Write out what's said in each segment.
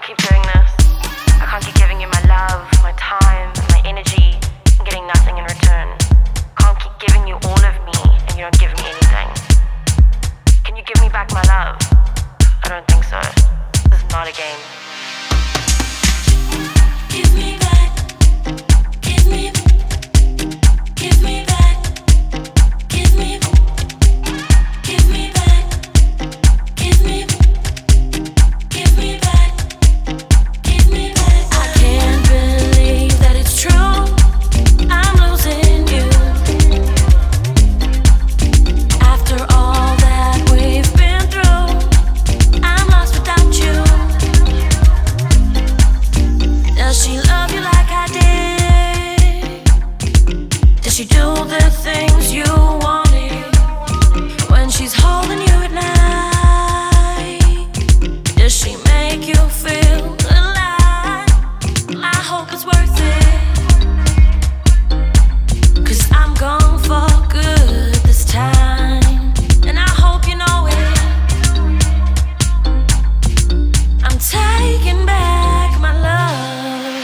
keep doing this. I can't keep giving you my love, my time, my energy, and getting nothing in return. Can't keep giving you all of me, and you don't give me anything. Can you give me back my love? I don't think so. This is not a game. Give me back. Give me back. Give me back. Give me back. Give me back. Give me back. Give me back. Give me back. I can't believe that it's true. I'm losing you. After all that we've been through, I'm lost without you. Does she love you like I did? Does she do the things you wanted when she's holding you at night? Does she make you feel alive? I hope it's worth it, 'cause I'm gone for good this time, and I hope you know it. I'm taking back my love.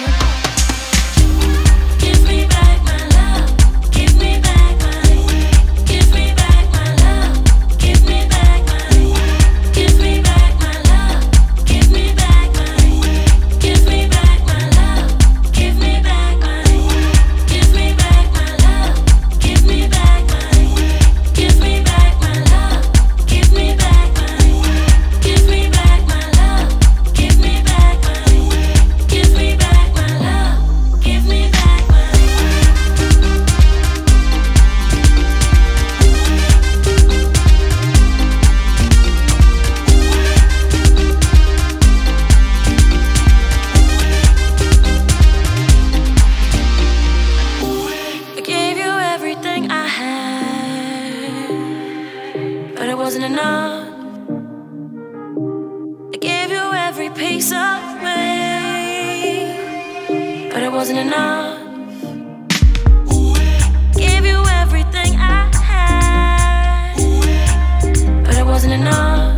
Give me back my love. Give me back my. Give me back my love. Give me back my. Give me back my love. Give me back my. Give me back my love. Give me back my. Give me back my love. Give me back my. Give me back my love. Give me back my. Give me back my love. Give me back my. Give me back my love. Give me back my. I gave you everything I had, but it wasn't enough. I gave you every piece of me, but it wasn't enough. Gave you everything I had, but it wasn't enough.